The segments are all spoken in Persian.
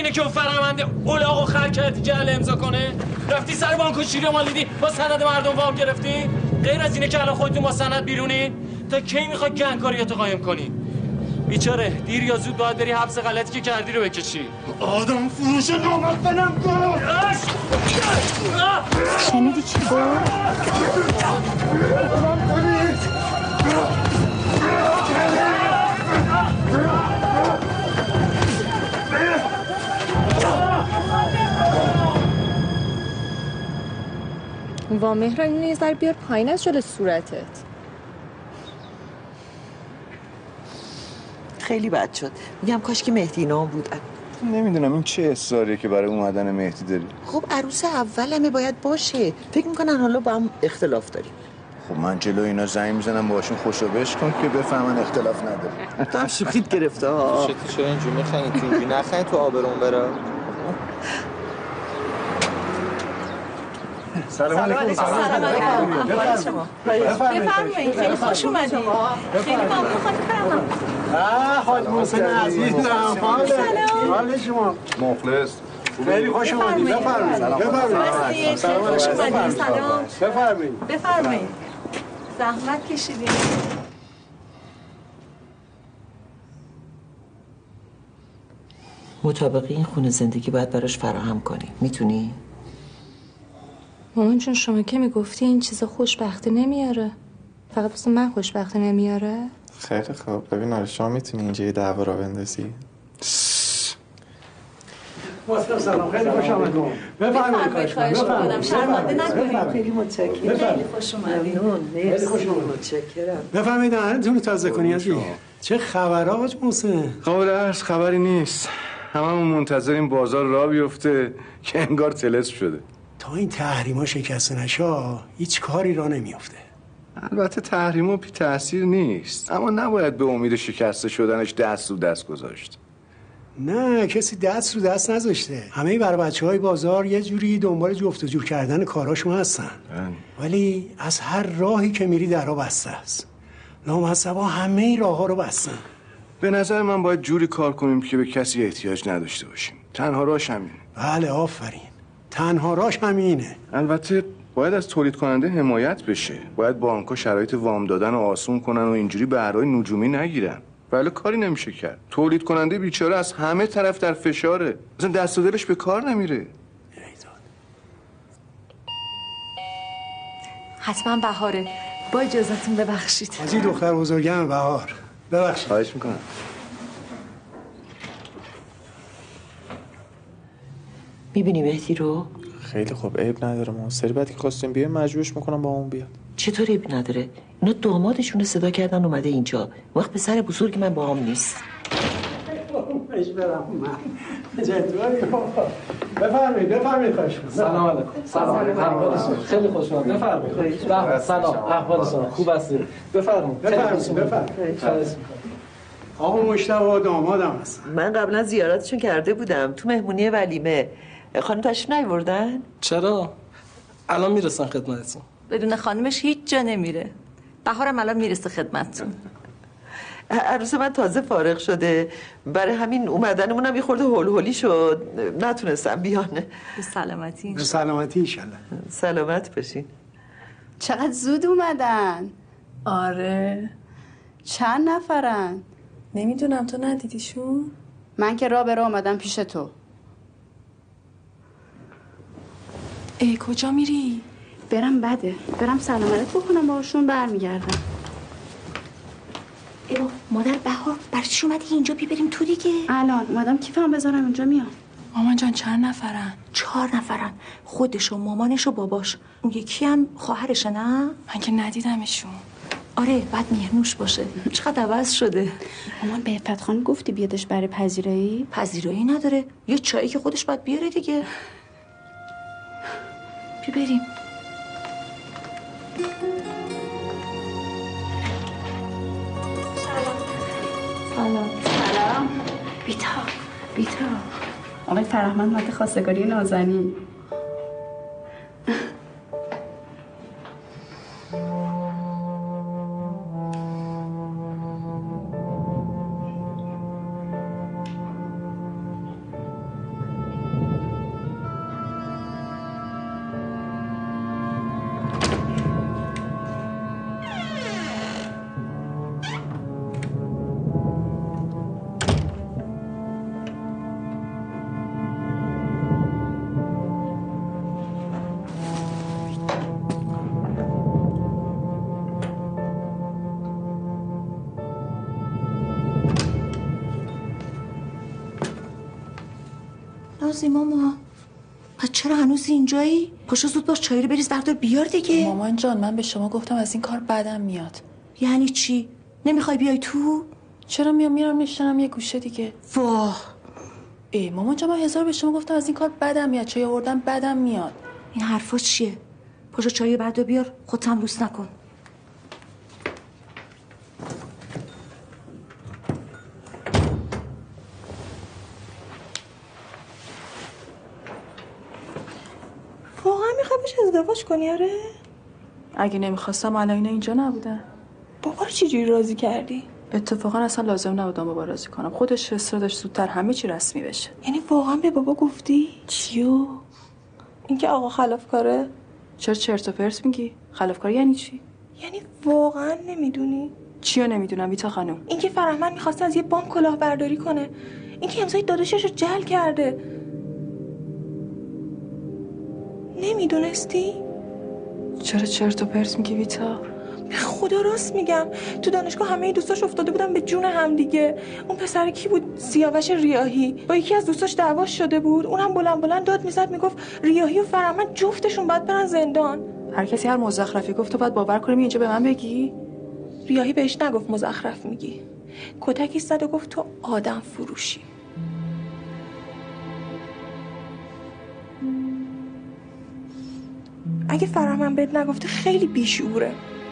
اینه که اون فرمانده اولاغو خر کردی جعل امضا کنه؟ رفتی سر بانک و شیره مالیدی با سند مردم وام گرفتی؟ غیر از اینه که الان خودتون با سند بیرونی؟ تا کی میخوای گنگکاریاتو قایم کنی؟ بیچاره دیر یا زود باید بری حبس غلطی که کردی رو بکشی. آدم فروش نامردنم کن. شنیدی چی گفت؟ وا مهران اینو یه ذره بیار پایین از جلوی صورتت. خیلی بد شد. میگم کاش که مهدی اینا بودن. نمیدونم این چه اصراریه که برای اومدن مهدی داری. خب عروس اولمه باید باشه. فکر میکنن حالا با هم اختلاف داریم. خب من جلو اینا زنگ میزنم باشون خوشو بش کن که بفهمن اختلاف نداره. تو هم شوخیت گرفته ها. چرا اینجوری میخنید؟ تو اینجوری نخنید تو آبرون برا. سلام علیکم. سلام علیکم. بفرمایید. خیلی خوش اومدید. خیلی ممنون خانم فرمان. حاج محسن عزیزم. حال شما؟ مخلص. خیلی خوش اومدید. بفرمایید. بفرمایید. سلام. بفرمایید. بفرمایید. زحمت کشیدید. مطابق این خونه زندگی باید براش فراهم کنی. میتونی؟ مامان جون شما که میگفتی این چیزا خوشبختی نمیاره. فقط واسه من خوشبختی نمیاره. خیلی خوب. ببین آره شما میتونی اینجا یه دعوا را بندازی. سلام. خیلی خوش آمدید. بفرمایید. خواهش می‌کنم. شرمنده نکنید. خیلی متشکرم. خیلی خوش اومدید. خیلی خوش اومدید. متشکرم. بفرمایید دهنتون رو تازه کنی عزیز. چه خبره حاج محسن؟ قابل عرض خبری نیست. هممون منتظریم بازار راه بیفته که انگار طلسم شده. تا این تحریما شکسته نشه هیچ کاری را نمیفته. البته تحریما بی تأثیر نیست، اما نباید به امید شکسته شدنش دست رو دست گذاشت. نه کسی دست رو دست نذاشته. همه بر بچه‌های بازار یه جوری دنبال جفت و جور کردن کاراشون هستن. ولی از هر راهی که میری درها بسته است. لامصبا همه این راه‌ها رو بستن. به نظر من باید جوری کار کنیم که به کسی احتیاج نداشته باشیم. تنها راهش همینه. بله آفرین. تنها راهش همینه. البته باید از تولید کننده حمایت بشه. باید بانک‌ها شرایط وام دادن رو آسون کنن و اینجوری بهرهای نجومی نگیرن. ولی کاری نمیشه کرد. تولید کننده بیچاره از همه طرف در فشاره. اصلا دست و دلش به کار نمیره. حتما بهاره. با اجازهتون ببخشید. حاجی دختر بزرگم بهار. ببخشید. خواهش میکنم. میبینی مهدی رو؟ خیلی خوب عیب نداره. ما سری بعد که خواستیم بیایم مجبورش میکنم با اون بیاد. چطور عیب نداره؟ اینا دامادشون رو صدا کردن اومده اینجا. وقت پسر بزرگ من با هم نیست. بفرمایید خواهش می‌کنم. سلام علیکم. سلام. خیلی خوش اومدید. بفرمایید. سلام. احوال شما خوب هستید؟ بفرمایید. آقا مشتاق دامادم هست. من قبلا زیارتشون کرده بودم تو مهمونی ولیمه. خانم تشریف نیاوردن؟ چرا؟ الان میرسن خدمتتون. بدون خانمش هیچ جا نمیره. بهارم الان میرسه خدمتتون. عروس من تازه فارغ شده، برای همین اومدنمون هم یه خورده هول شد، نتونستم بیان. به سلامتی. به سلامتی انشالله. سلامت باشین. چقدر زود اومدن. آره. چند نفرن؟ نمیدونم تو ندیدیشون؟ من که راه به راه اومدم پیش تو. ای کجا میری؟ برم بده. برم سلام علیک بکنم باهاشون برمیگردم. ایوا مادر بهار برای چی اومدی اینجا؟ بریم تو دیگه. الان اومدم کیفم بذارم اینجا میام. مامان جان چند نفرن؟ 4 نفرن. خودش و مامانش و باباش. اون یکی هم خواهرشه نه؟ من که ندیدمشون. آره بعد مهنوش باشه. چقدر عوض شده. مامان به عفت خانم گفتی بیادش برای پذیرایی؟ پذیرایی نداره. یه چایی که خودش باید بیاره دیگه. بریم. سلام. بیتا. آقای فرهمند ماده خواستگاری نازنین. ناراضی ماما؟ پس چرا هنوز اینجایی؟ پاشو زود باش چایی رو بریز بردار بیار دیگه. مامان جان من به شما گفتم از این کار بدم میاد. یعنی چی؟ نمیخوای بیای تو؟ چرا میرم میشنم یه گوشه دیگه. واه ای مامان جان من 1000 به شما گفتم از این کار بدم میاد. چای آوردن بدم میاد. این حرفا چیه؟ پاشو چایی رو بردار بیار، خودت هم لوس نکن. واقعا میخوای بهش ازدواج کنی؟ آره؟ اگه نمیخواستم الان اینجا نبودن. بابا رو چجوری راضی کردی؟ اتفاقا اصلا لازم نبودم بابا راضی کنم. خودش اصرار داشت زودتر همه چی رسمی بشه. یعنی واقعا به بابا گفتی؟ چیو؟ اینکه آقا خلافکاره؟ چرا چرت و پرت میگی؟ خلافکار یعنی چی؟ یعنی واقعا نمیدونی؟ چیو نمیدونم بیتا خانم؟ اینکه فرهمند میخواسته از یه بانک کلاهبرداری کنه. اینکه امضای داداشش رو جعل کرده. نمیدونستی؟ چرا چرت و پرت میگی بیتا؟ خدا راست میگم. تو دانشگاه همه دوستاش افتاده بودن به جون هم دیگه. اون پسر کی بود؟ سیاوش ریاحی با یکی از دوستاش دعواش شده بود. اونم بلند بلند داد میزد میگفت ریاحی و فرهمند جفتشون باید برن زندان. هر کسی هر مزخرفی گفت تو باید باور کنی اینجا به من بگی؟ ریاحی بهش نگفت مزخرف میگی. کتکی زد و گفت تو آدم فروشی. اگه فرهمند بهت نگفته خیلی بیشعوره.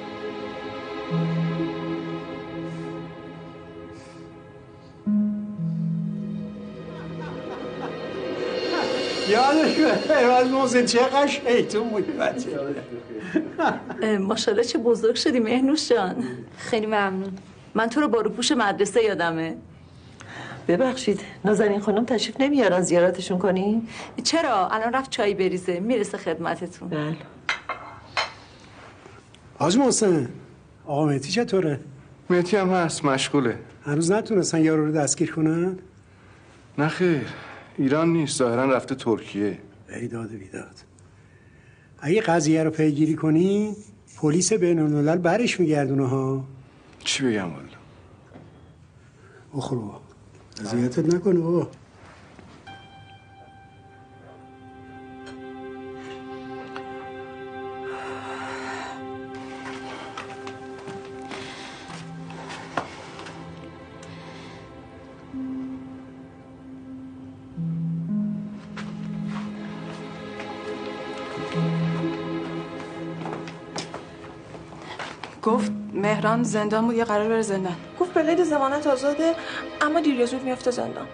یادش از محسن چقدر شیطون بودی بچه. ماشاءالله چه بزرگ شدی مهنوش جان. خیلی ممنون. من تو رو با روپوش مدرسه یادمه. ببخشید نازنین خانم تشریف نمیارن زیارتشون کنیم؟ چرا؟ الان رفت چای بریزه، میرسه خدمتتون. بله. حاج محسن آقا مهدی چطوره؟ مهدی هم هست مشغوله. هنوز نتونستن یارو رو دستگیر کنن؟ نه خیر ایران نیست، ظاهرا رفته ترکیه. بیداد بیداد. اگه قضیه رو پیگیری کنی پلیس بین‌الملل برش میگردونه ها. چی بگم والا؟ بخور بابا اذیتت نکنه بابا. گفت مهران زندان بود یا قرار بره زندان؟ گفت به قید ضمانت آزاده اما دیر یا زود میفته زندان.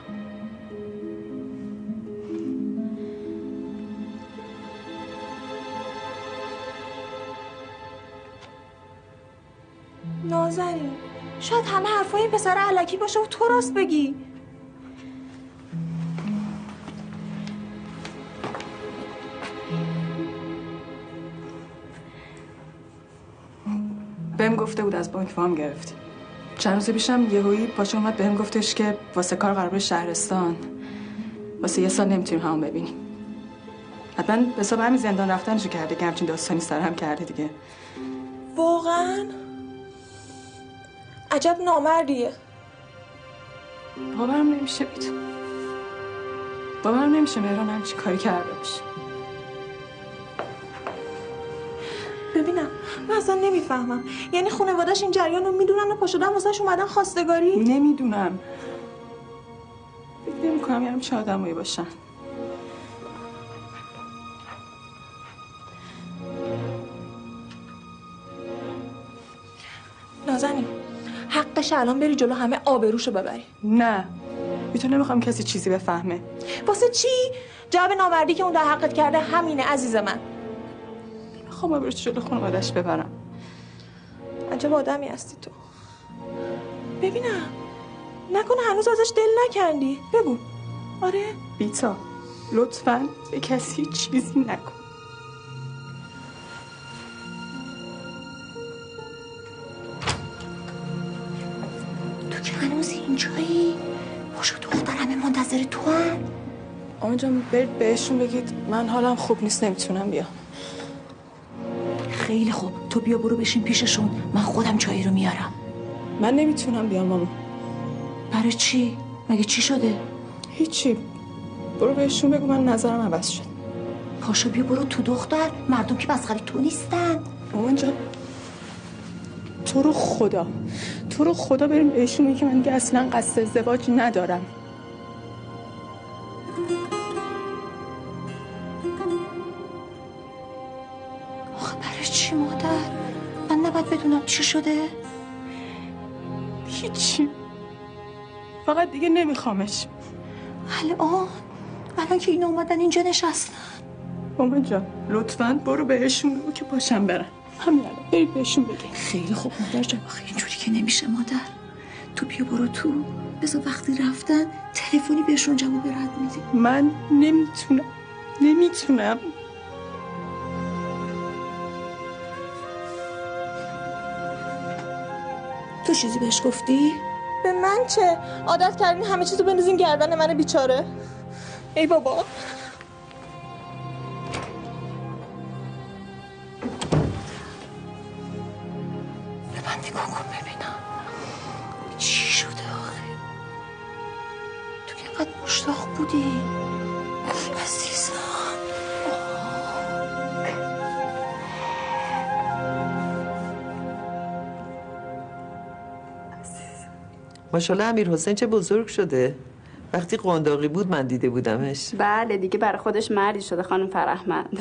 نازنین شاید همه حرفای این پسر الکی باشه و تو راست بگی. بهم گفته بود از بانک وام گرفتی. چند روز پیشم یهویی پاچه اومد بهم گفتش که واسه کار قرار شهرستان واسه 1 سال نمیتونیم همون ببینیم. حتما به حساب همین زندان رفتنشو کرده که همچین داستانی سرهم کرده دیگه. واقعا عجب نامردیه. باورم نمیشه بیتو. باورم نمیشه مهران همچین کاری کرده باشه. ببینم من اصلا نمیفهمم. یعنی خانواده‌اش این جریان رو میدونن و پا شدن واسه‌ش اومدن خواستگاری؟ نمیدونم. فکر نمی‌کنم یعنی چه آدمایی باشن. نازنین حقش الان بری جلو همه آبروشو ببری. نه بیتو نمیخوام کسی چیزی بفهمه. واسه چی؟ جواب نامردی که اون در حقت کرده همینه عزیز من. نمیخوام آبروش جلو خانواده‌اش ببرم. عجب آدمی هستی تو. ببینم نکنه هنوز ازش دل نکندی. بگو. آره بیتا لطفاً به کسی چیزی نکن. تو که هنوز اینجایی؟ باشو دختر همه منتظر تو هم. آمه جان برید بهشون بگید من حالم خوب نیست نمیتونم بیام. خیلی خوب تو بیا برو بشین پیششون، من خودم چایی رو میارم. من نمیتونم بیام ماما. برای چی؟ مگه چی شده؟ هیچی. برو بهشون بگو من نظرم عوض شد. پاشو بیا برو تو دختر، مردم که مسخره تو نیستن. مامان جان تو رو خدا بریم بهشون بگی که من دیگه اصلا قصد ازدواج ندارم. آخه برای چی مادر؟ من نباید بدونم چی شده؟ هیچی، فقط دیگه نمیخوامش. الان که اینا اومدن اینجا نشستن. مامان جان لطفاً برو بهشون بگو که پاشم برم. همین الان بری بهشون بگی. خیلی خوب مادر جان. آخه اینجوری که نمیشه مادر. تو بیا برو تو، بذار وقتی رفتن تلفنی بهشون جواب رد میدی. من نمیتونم. تو چیزی بهش گفتی؟ به من چه؟ عادت کردین همه چیزو بندازین گردن من بیچاره. ای بابا. به من نگاه کن ببینم چی شده آخه. تو که اینقدر مشتاق بودی عزیزم. ماشاءالله امیر حسین چه بزرگ شده. وقتی قنداقی بود من دیده بودمش. بله دیگه برای خودش مردی شده خانم فرهمند.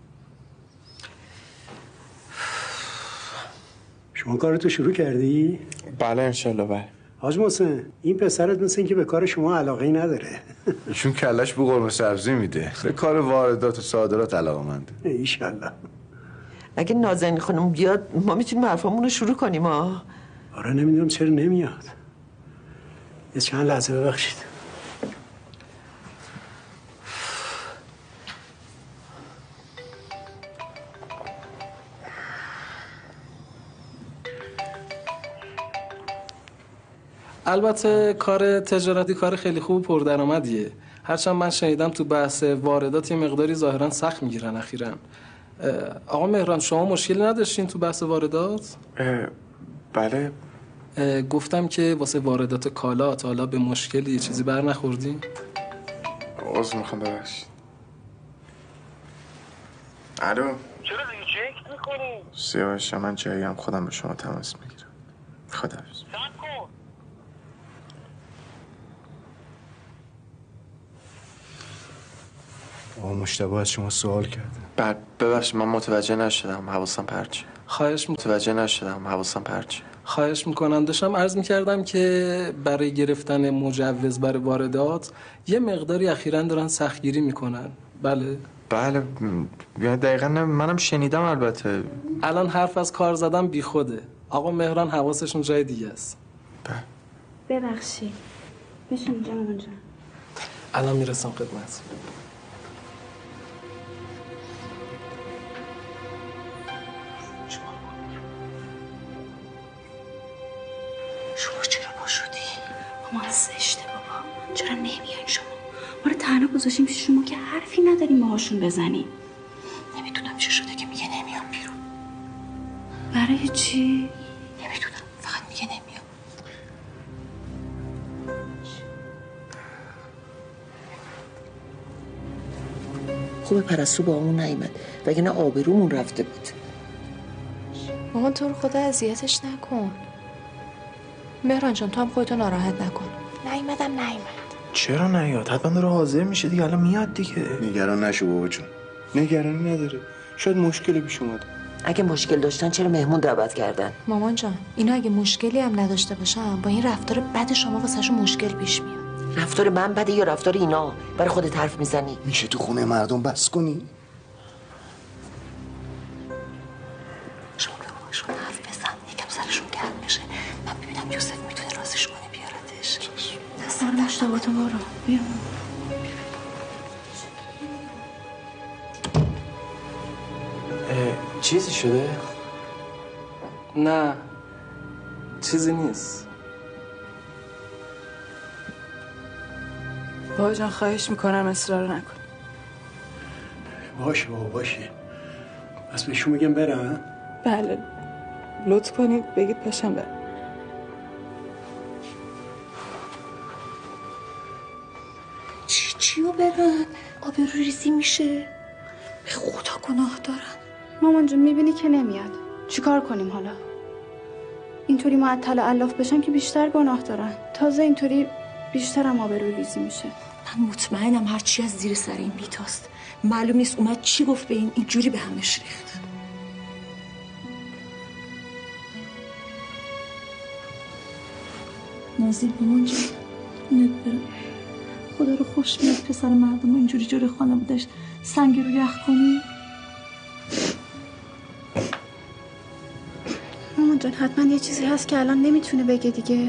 شما کارتو شروع کردی؟ بله انشالله. بله حاج محسن این پسرت مثل این که به کار شما علاقه‌ای نداره. ایشون کلش بو قرمه سبزی میده، به کار واردات و صادرات علاقه‌منده. ایشالله. اگه نازنین خانم بیاد ما میتونیم حرفامون رو شروع کنیم ها. آره نمیدونم چرا نمیاد. یه چند لحظه ببخشید. البته کار تجارتی کار خیلی خوب و پردرآمدیه. هرچند من شنیدم تو بحث واردات یه مقداری ظاهرا سخت میگیرن اخیراً. آقا مهران شما مشکلی نداشتین تو بحث واردات؟ بله. گفتم که واسه واردات کالا تا حالا به مشکلی یه چیزی بر نخوردین؟ عذر میخوام ببخشید. الو. چرا دیگه چک میکنی؟ سیاوش من جاییم خودم به شما تماس میگیرم. خداحافظ. صبر کن. آقا مشتبه از شما سوال کرده. ببخشید من متوجه نشدم، حواسم پرچه. خواهش میکنم. داشتم عرض میکردم که برای گرفتن مجوز برای واردات یه مقداری اخیراً دارن سختگیری میکنن. بله یعنی دقیقاً منم شنیدم. البته الان حرف از کار زدن بی خوده. آقا مهران حواسشون جای دیگه است. ببخشید بشین اینجا مامان جان. الان میرسم خدمت. شما چرا پا شدی؟ مامان زشته بابا. چرا نمیاین شما؟ ما رو تنها گذاشتیم پیش شما که حرفی نداریم باهاشون بزنیم. نمیدونم چه شده که میگه نمیام بیرون. برای چی؟ نمیدونم، فقط میگه نمیام. خوبه پرستو با همون نیامد وگرنه آبرومون رفته بود. مامان تو رو خدا اذیتش نکن. مهران جان تو هم خودتو ناراحت نکن. نیومد. چرا نیاد؟ حتما داره حاضر میشه دیگه. الان میاد دیگه. نگران نشو بابا جون، نگرانی نداره. شاید مشکلی پیش اومده. اگه مشکل داشتن چرا مهمون دعوت کردن؟ مامان جان اینا اگه مشکلی هم نداشته باشن با این رفتار بد شما واسهشون مشکل پیش میاد. رفتار من بده یا رفتار اینا؟ برای خودت حرف میزنی؟ میشه تو خونه مردم بس کنی؟ شما به باباشون حرف بزن، یکم سرشون گرم بشه. من ببینم یوسف میتونه رازش کنه بیارتش. دستار مشتبه تو برو بیا. چیزی شده؟ نه چیزی نیست. بابا جان خواهش میکنم اصرار نکن. باشه بابا باشه. پس بهشون میگم برم؟ بله لطف کنید بگید پاشم برم. چیو برن آبروریزی میشه. به خدا گناه دارن. مامان جون میبینی که نمیاد، چیکار کنیم حالا؟ اینطوری معطل الاف بشن که بیشتر گناه دارن، تازه اینطوری بیشتر هم آبروریزی میشه. من مطمئنم هرچی از زیر سر این بیتاست. معلوم نیست اومد چی گفت به اینجوری به همش ریخت. نازی مامان جون نبرم خدا رو خوش میاد پسر مردم اینجوری جوری خانوادش سنگ رو یخ کنی. مامان جان حتما یه چیزی هست که الان نمیتونه بگه دیگه.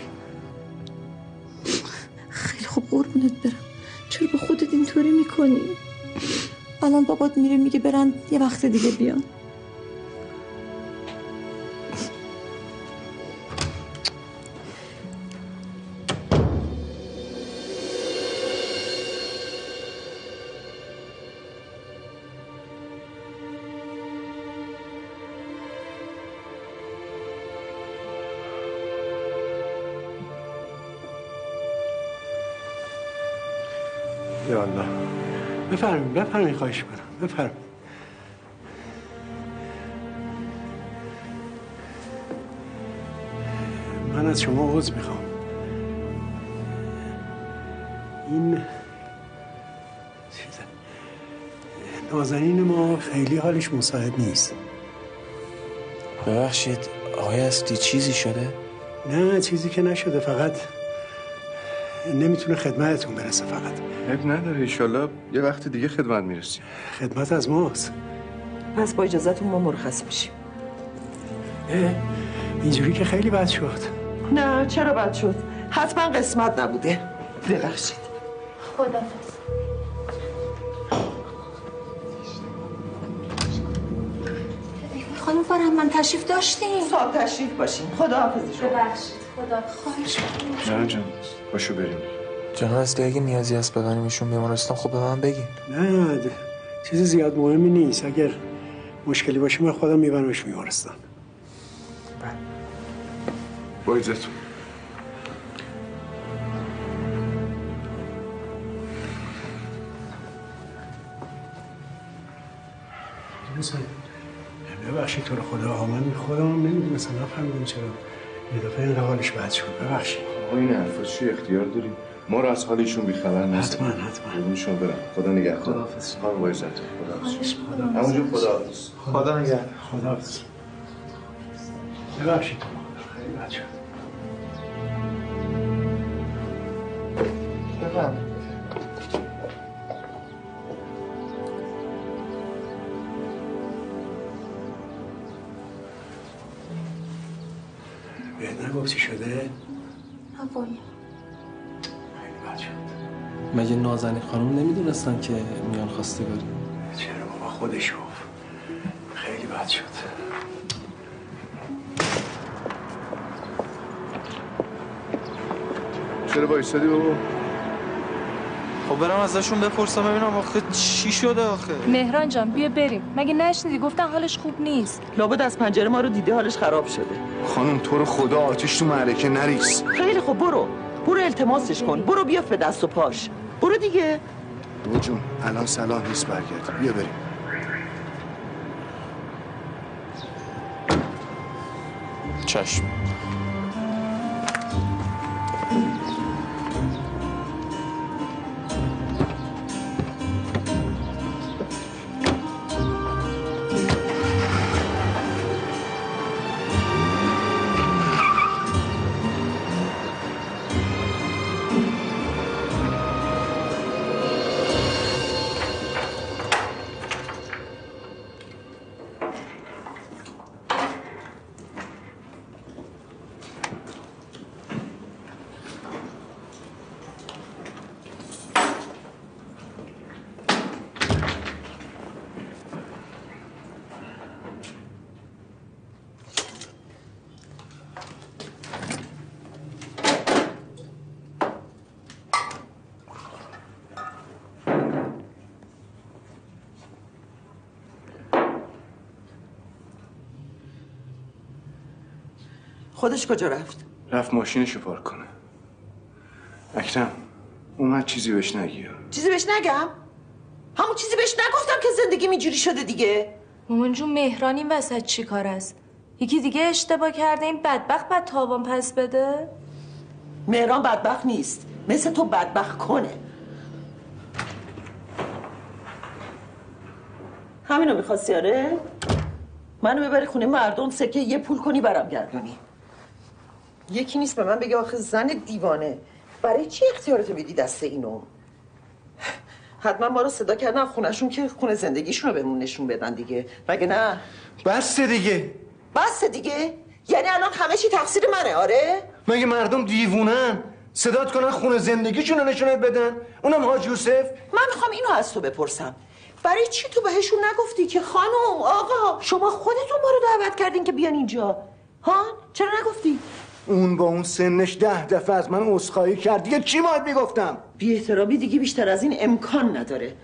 خیلی خوب قربونت برم. چرا به خودت اینطوری میکنی؟ الان بابات میره میگه برن یه وقت دیگه بیان. یا الله. بفرمایید خواهش می‌کنم. بفرمایید. من از شما عذر میخوام. این نازنین ما خیلی حالش مساعد نیست. ببخشید آقای اصلی چیزی شده؟ نه چیزی که نشده، فقط نمیتونه خدمتتون برسه. فقط عیب نداره، ایشالله یه وقت دیگه خدمت میرسیم. خدمت از ماست. پس با اجازهتون ما مرخص میشیم. اینجوری که خیلی بد شد. نه چرا بد شد؟ حتما قسمت نبوده. ببخشید. خداحافظ. خانم فرهمند تشریف داشتیم. صاحب تشریف باشین. خداحافظ شما. ببخشید. خداحافظ. نه جان باشو بریم. جناب اصلی اگه نیازی هست ببریمشون بیمارستان خب به من بگین. نه چیز زیاد مهمی نیست. اگر مشکلی باشه من خودم میبرمش بیمارستان. با اجازهتون. ببخشید تو رو خدا، من خودم نمیدونستم، نفهمیدم چرا یه دفعه اینقدر حالش بد شد. ببخشید. آقا این حرفا چی اختیار داریم؟ ما رو از حالشون بیخبر نذاریم. حتما. قربونشون برم. خدا نگهدار. خداحافظ. خانم با عزتون. خداحافظ. همونجور خداحافظ. خدا نگهدار. خداحافظ. ببخشید خیلی بد شد. بفرمایید. بهت نگفت چی شده؟ هوایی. خیلی بد شد. مگه نازنین خانم نمیدونستن که میان خواستگاری؟ چرا بابا خودش گفت. خیلی بد شد. چرا بایستادی بابا؟ خب برم ازشون بپرسم ببینم آخه چی شده آخه. مهران جان بیا بریم. مگه نشنیدی گفتن حالش خوب نیست؟ لابد از پنجره ما رو دیده حالش خراب شده. خانم تو رو خدا آتیش تو معرکه نریز. خیلی خوب برو التماسش کن. برو بیاف به دست و پاش. برو دیگه. بابا جون الان صلاح نیست برگرد. بیا بریم. چشم. خودش کجا رفت؟ رفت ماشینشو پارک کنه. اکرم اومد چیزی بهش نگی. چیزی بهش نگم؟ همون چیزی بهش نگفتم که زندگی اینجوری شده دیگه. مامان جون مهران این وسط چی کار است؟ یکی دیگه اشتباه کرده این بدبخت بعد تاوان پس بده؟ مهران بدبخت نیست، مثل تو بدبخت کنه. همینو میخواستی آره؟ منو ببری خونه مردم سکه یه پول کنی برام گردونی. یکی نیست به من بگه آخه زن دیوانه برای چی اختیارتو بدی دست اینو؟ حتما ما رو صدا کردن خونهشون که خونه زندگیشون رو بهمون نشون بدن دیگه، مگه نه؟ بس دیگه. بس دیگه؟ یعنی الان همه چی تقصیر منه آره؟ مگه مردم دیوونن؟ صدات کنن خونه زندگیشون رو نشونت بدن؟ اونم حاج یوسف؟ من میخوام اینو از تو بپرسم، برای چی تو بهشون نگفتی که خانم آقا شما خودتون ما رو دعوت کردین که بیان اینجا؟ ها؟ چرا نگفتی؟ اون با اون سنش 10 دفعه از من عذرخواهی کرد، دیگه چی باید میگفتم؟ بی احترامی دیگه بیشتر از این امکان نداره.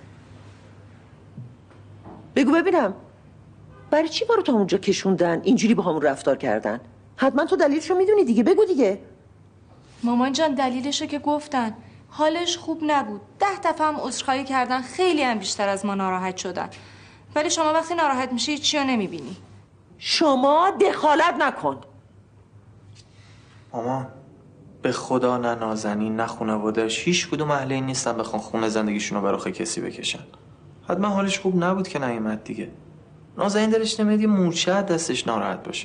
بگو ببینم برای چی ما رو تا اونجا کشوندن اینجوری با همون رفتار کردن؟ حتما تو دلیلشو میدونی دیگه، بگو دیگه. مامان جان دلیلشو که گفتن، حالش خوب نبود، 10 دفعه هم عذرخواهی کردن، خیلی هم بیشتر از ما ناراحت شدن. ولی شما وقتی ناراحت میشی چی رو نمیبینی. شما دخالت نکن. مامان به خدا نه نازنین نه خانواده‌اش هیچ کدوم اهل این نیستن بخوان خونه زندگیشون رو برای کسی بکشن. حتما حالش خوب نبود که نیومد دیگه. نازنین دلش نمیاد یه مورچه دستش ناراحت باشه.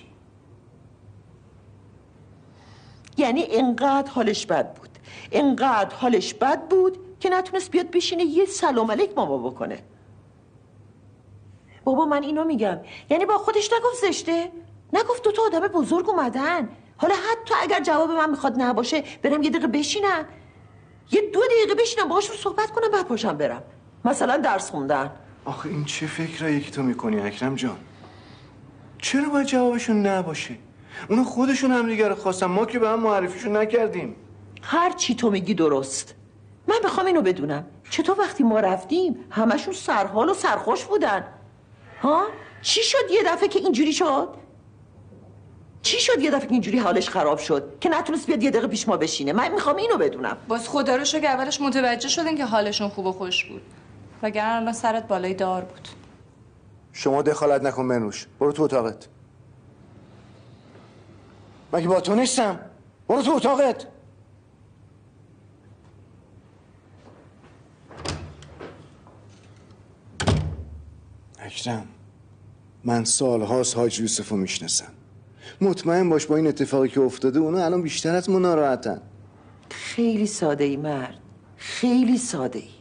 یعنی انقدر حالش بد بود، انقدر حالش بد بود که نتونست بیاد بشینه یه سلام علیک ماما بکنه. بابا من اینو میگم، یعنی با خودش نگفت زشته؟ نگفت دو تا آدم بزرگ اومدن، حالا حتی اگر جواب من میخواد نباشه برم یه دقیقه بشینم، یه 2 دقیقه بشینم باهاشون صحبت کنم بعد پاشم برم مثلا درس خوندن. آخه این چه فکرایی که تو میکنی اکرم جان؟ چرا باید جوابشون نباشه؟ اونا خودشون هم دیگه رو خواستن، ما که به هم معرفیشون نکردیم. هر چی تو میگی درست. من میخوام اینو بدونم چطور وقتی ما رفتیم همشون سرحال و سرخوش بودن؟ ها؟ چی شد یه دفعه که اینجوری شد؟ چی شد یه دفعه که اینجوری حالش خراب شد که نتونست بیاد یه دقیقه پیش ما بشینه؟ من میخوام اینو بدونم. باز خدا رو شکر اولش متوجه شدین که حالشون خوب و خوش بود، وگرنه الان سرت بالای دار بود. شما دخالت نکن منوش، برو تو اتاقت. مگه با تو نیستم؟ برو تو اتاقت. اکرم، من سالهاست حاج یوسف رو میشناسم. مطمئن باش با این اتفاقی که افتاده اونا الان بیشتر از ما ناراحتن. خیلی ساده ای مرد، خیلی ساده ای.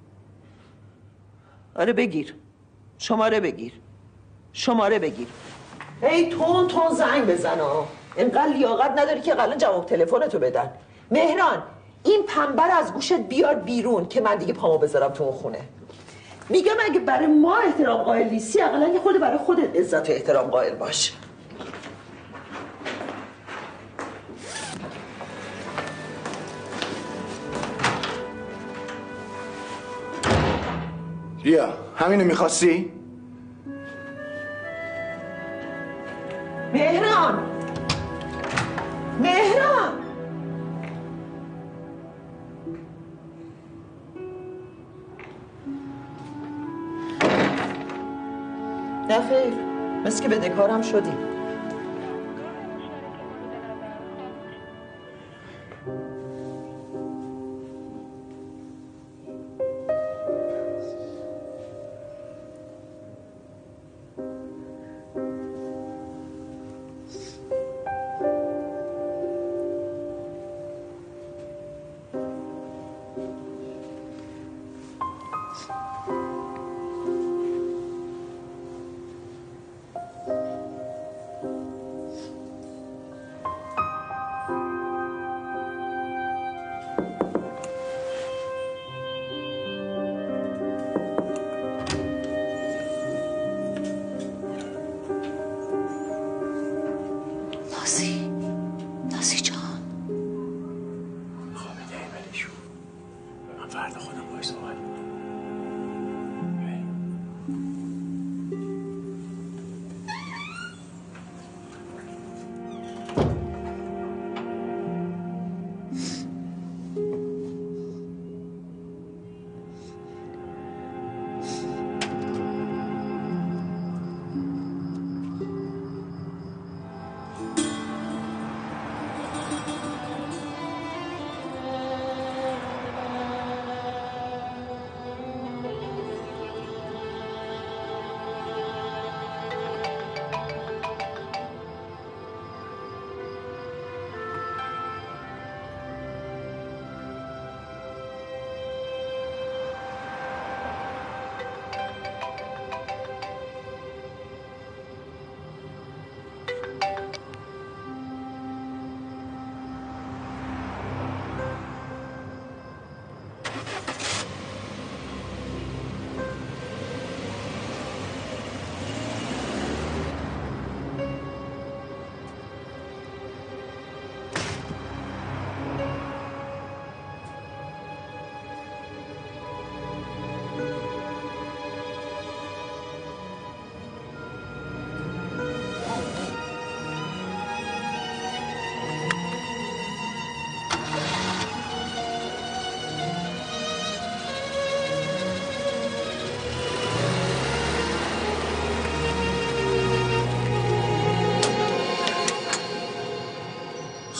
آره بگیر، شماره بگیر، شماره بگیر. هی تون تون زنگ بزن ها. اینقدر لیاقت نداری که قبلا جواب تلفنتو بدن. مهران این پنبه رو از گوشت بیار بیرون که من دیگه پامو بذارم تو اون خونه. میگم اگه برای ما احترام قائل نیستی اقلا یه خورده برای خودت عزت و احترام قائل باش. بیا، همینو میخواستی؟ مهران مهران نه خیر، مثل که بدهکارم شدیم. نازی جان خوابیده ایمدشون. من فردا خودم باید صحبت کنم.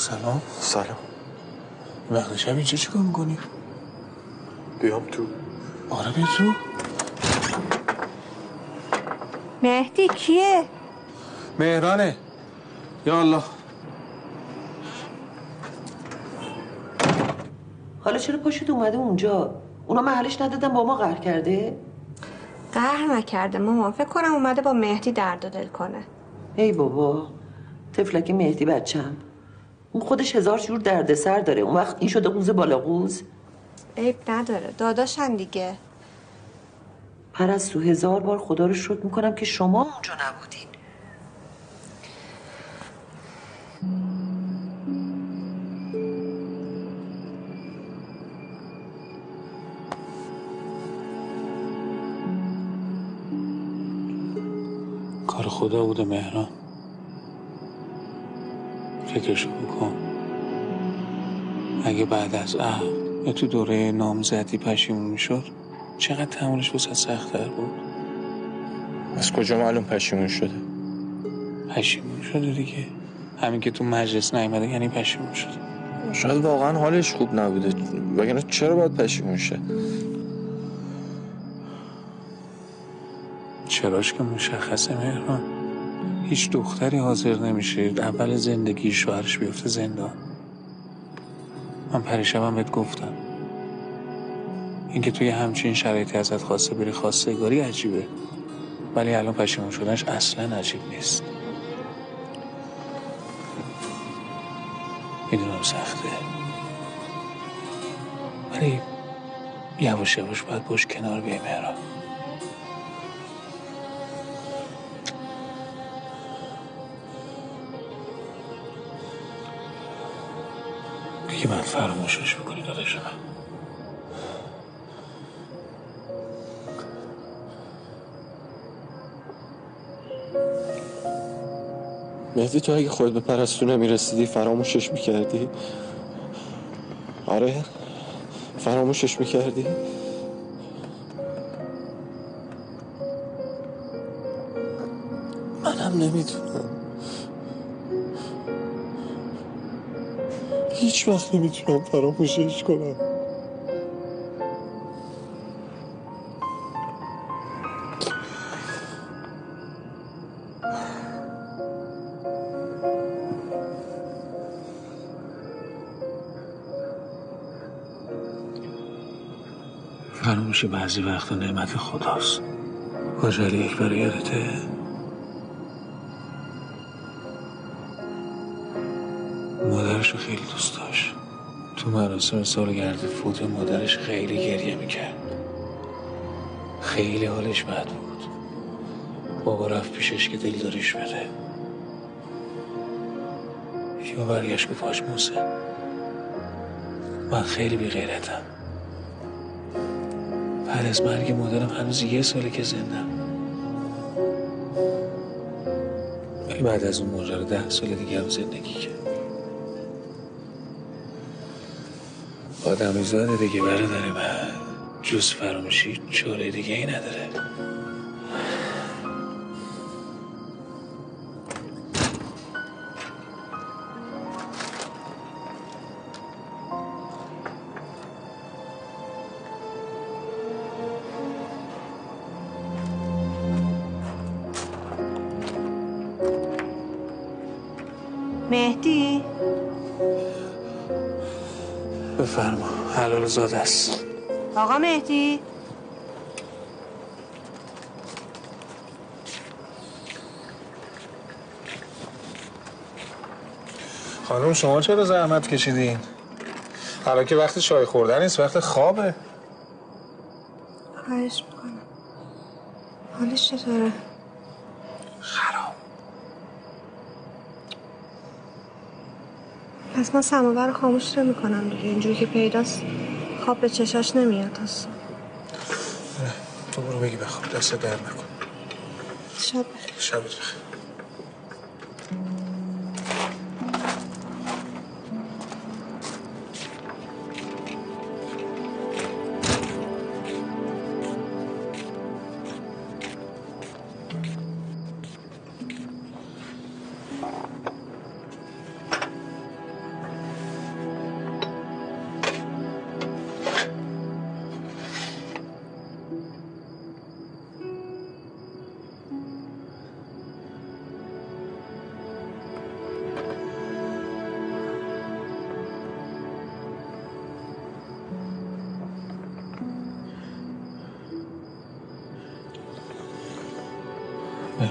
سلام. سلام. وقت شب اینجا چی کار میکنی؟ بیام تو. آره بیا تو. مهدی کیه؟ مهرانه. یا الله. حالا چرا پاشد اومده اونجا؟ اونا محلش ندادن با ما قهر کرده؟ قهر نکرده مامان، فکر کنم اومده با مهدی درد و دل کنه. ای بابا، طفلک مهدی بچم، اون خودش هزار جور دردسر داره، اون وقت این شده قوز بالا قوز. عیب نداره، داداشن دیگه. پرستو 1000 بار خدا رو شکر میکنم که شما اونجا نبودین. کار خدا بوده مهران. فکرشو بکن. اگه بعد از عقد یا تو دوره نامزدی پشیمون میشد چقدر تحملش واسه سخت‌تر بود. از کجا معلوم پشیمون شده؟ پشیمون شده دیگه. همین که تو مجلس نیومده یعنی پشیمون شده. شاید واقعا حالش خوب نبوده، وگرنه چرا باید پشیمون شه؟ چراش که مشخصه مهران. هیچ دختری حاضر نمیشه اول زندگی شوهرش بیفته زندان. من پریشبم بهت گفتم اینکه توی همچین شرایطی ازت خواسته بری خواستگاری عجیبه، ولی الان پشیمون شدنش اصلا عجیب نیست. میدونم سخته، ولی یواش یواش باید باش کنار بیای مهران. دیگه باید فراموشش بکنی داداش من. مهدی تو اگه خودت به پرستو نمیرسیدی فراموشش میکردی؟ آره فراموشش میکردی؟ منم نمیتونم، هیچ وقت نمیتونم فراموشش کنم. فراموشی بعضی وقتا نعمت خداست. کجا یک بار یادته؟ مادرشو خیلی دوست داشت. تو مراسم سالگرد فوت مادرش خیلی گریه میکرد. خیلی حالش بد بود. بابا رفت پیشش که دلداریش بده. یا برگشت گفت حاج محسن من خیلی بی غیرتم. بعد از مرگ مادرم هنوز 1 ساله که زندم، ولی بعد از اون ماجرا 10 سال دیگه هم زندگی کرد. آدمی زاده دیگه برادر من، جز فراموشی چاره دیگه ای نداره. مهدی بفرما، حلال زاده است. آقا مهدی خانم شما چرا زحمت کشیدین؟ حالا که وقت چای خوردن نیست، وقت خوابه. خواهش میکنم. حالش چطوره؟ خراب. پس من سماور رو خاموش نمی‌کنم دیگه. اینجوری که پیداست خواب به چشاش نمیاد اصلا. تو برو بگی بخواب، دست درد نکن. شب بخیر. شبت بخیر.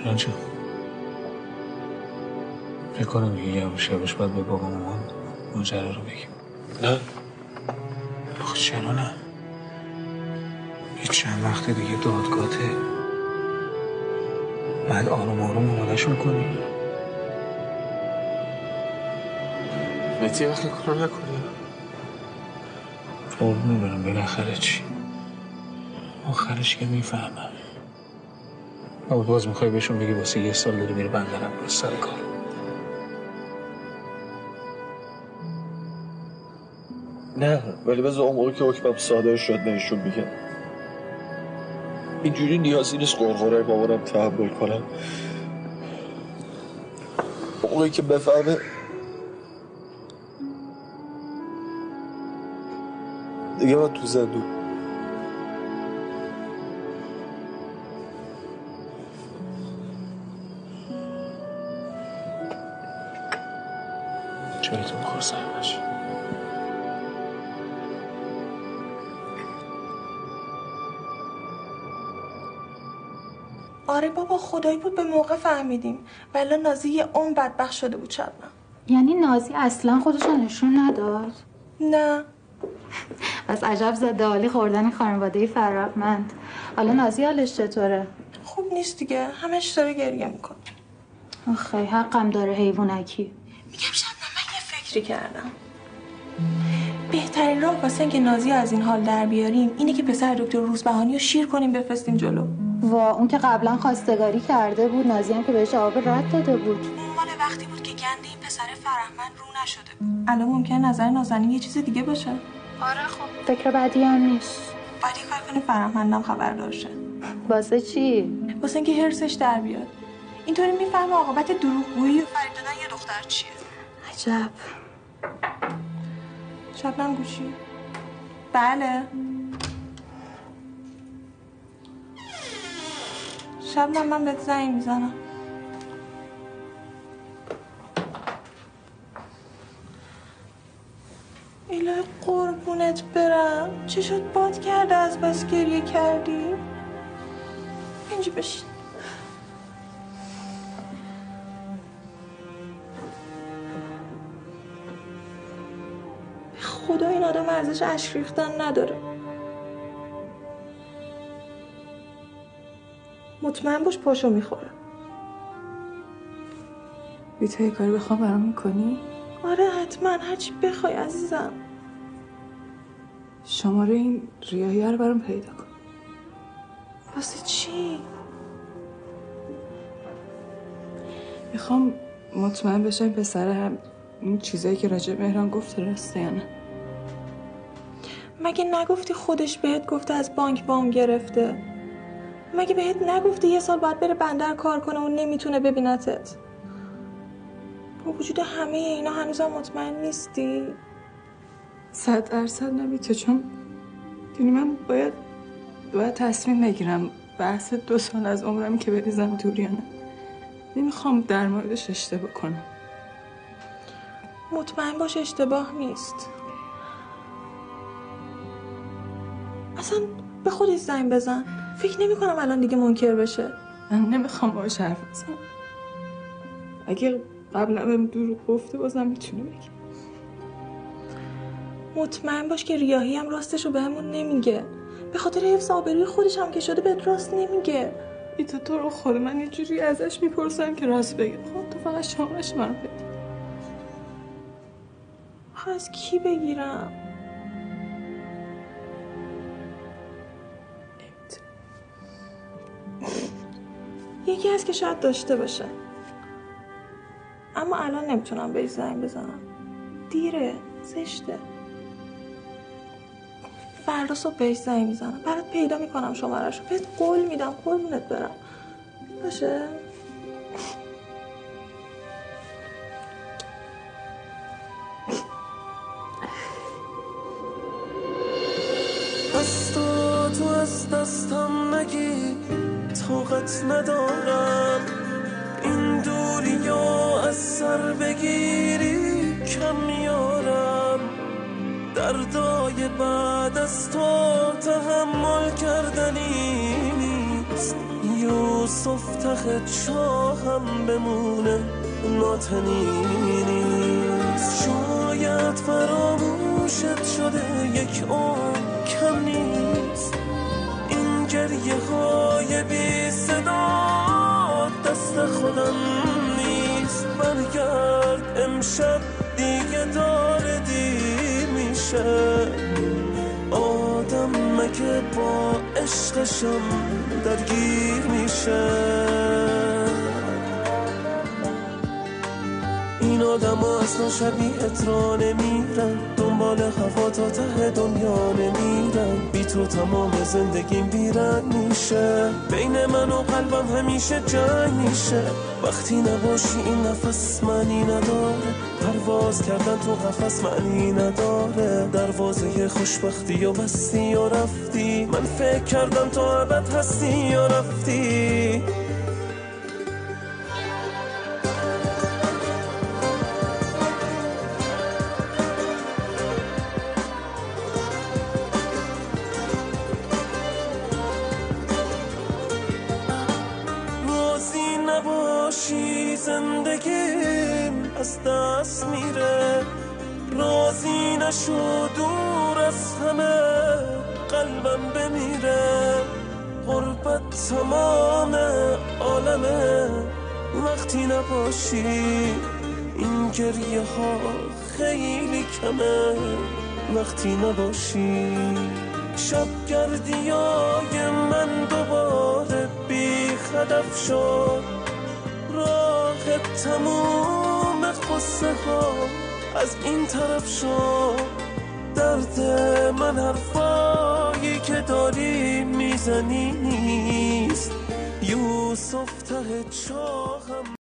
مهران جان فکر کنم دیگه یواش یواش باید به بابا مامان ماجرا رو بگیم. نه آخه چرا نه؟ هیچ چند وقت دیگه دادگاهه، بعد آروم آروم آمادش میکنی. مهدی وقتی کارو نکنی. قربون برم بالاخره چی؟ آخرش که میفهمم. اما باز میخوای بهشون بگی واسه 1 سال داری میری بندرم باز سر کار. نه ولی بذار اون موقع که حکمم صادر شد بهشون میگم. اینجوری نیازی نیست قرقرای مامانم تحمل کنم. اون موقعی که بفهمه دیگه من تو زندون. جایتون خورسر باشه. آره بابا خدایی بود به موقع فهمیدیم ولی نازی یه عمر بدبخت شده بود شبنم. یعنی نازی اصلا خودشو نشون نداد؟ نه. پس عجب ضد حالی خوردن این خانواده فرهمند. حالا نازی حالش چطوره؟ خوب نیست دیگه، همش داره گریه میکنه. آخه حقم داره حیوانکی. میگم شبنم من یه فکری کردم. بهترین راه واسه اینکه نازی از این حال در بیاریم اینه که پسر دکتر روزبهانی رو شیر کنیم بفرستیم جلو. وا اون که قبلا خواستگاری کرده بود، نازی هم که بهش آب رد داده بود. اون مال وقتی بود که گند این پسر فرهمند رو نشده بود. الان ممکنه نظر نازنین یه چیز دیگه باشه. آره خب فکر بدی هم نیست. باید یه کار کنیم فرهمندم خبردار شه. واسه چی؟ واسه اینکه حرسش در بیاد. اینطوری میفهمه عاقبت دروغگویی و فریب دادن یه دختر چیه. عجب. شبنم گوشی. بله. شبنم من بهت زنگ میزنم. الهی قربونت برم. چه شد باد کرده از بس گریه کردی؟ اینجا بشین. خدا این آدم ارزش اشک ریختن نداره. مطمئن باش پاشو میخوره. بی تو یه کاری بخوام برام میکنی؟ آره حتما هرچی بخوای عزیزم. شماره این ریاهیه رو برام پیدا کن. واسه چی؟ میخوام مطمئن بشم این پسر هم این چیزایی که راجع مهران گفت درسته یا نه. مگه نگفتی خودش بهت گفته از بانک وام گرفته؟ مگه بهت نگفته 1 سال باید بره بندر کار کنه و نمیتونه ببینتت؟ با وجود همه اینا هنوزم مطمئن نیستی؟ 100% نمیتونه، چون یعنی من باید تصمیم بگیرم بحث 2 سال از عمرم که بریزم دور یا نه. نمیخوام در موردش اشتباه کنم. مطمئن باش اشتباه نیست. اصلا به خودش زنگ بزن. فکر نمی کنم الان دیگه منکر بشه. من نمیخوام باهاش حرف بزنم. اگه قبلا بهم دروغ گفته بازم میتونه بگه. مطمئن باش که ریاهی هم راستشو بهمون نمیگه. به خاطر حفظ آبروی خودش هم که شده بهت راست نمیگه. تو رو خود من یه جوری ازش میپرسم که راست بگه. خب تو فقط شامرش منو بده. از کی بگیرم؟ یکی هست که شاید داشته باشه، اما الان نمیتونم بهش زنگ بزنم. دیره، زشته. فردا صبح بهش زنگ میزنم. برات پیدا میکنم شماره‌شو. بهت قول میدم. قربونت برم. باشه؟ دستاتو از دستم نگیر، طاقت ندارم این دوریا از سر بگیری کم میارم. دردای بعد از تو تحمل کردنی نیست. یوسف ته چاهم بمونه ناتنی نیست. شاید فراموشت شده یک عمر کم نیست. این گریه های بی صدا دست خودم نیست. برگرد امشب دیگه داره دیر میشه. آدم مگه با عشقشم درگیر میشه. این آدم ها اصلا شبیهت را نمیرن. دنبال هوا تا ته دنیا نمیرن. بی تو تمام زندگیم بیرن میشه. بین من و قلبم همیشه جنگ میشه. وقتی نباشی این نفس معنی نداره. پرواز کردن تو قفس معنی نداره. دروازه خوشبختی و بستی و رفتی. من فکر کردم تو ابد هستی یا رفتی. نباشی زندگیم از دست میره. راضی نشو دور از همه قلبم بمیره. غربت تمام عالمه وقتی نباشی. این گریه ها خیلی کمه وقتی نباشی. شب گردیای من دوباره بی هدف شد. راه تموم قصه ها از این طرف شد. درد من حرفایی که داری میزنی نیست. یوسف ته چاهم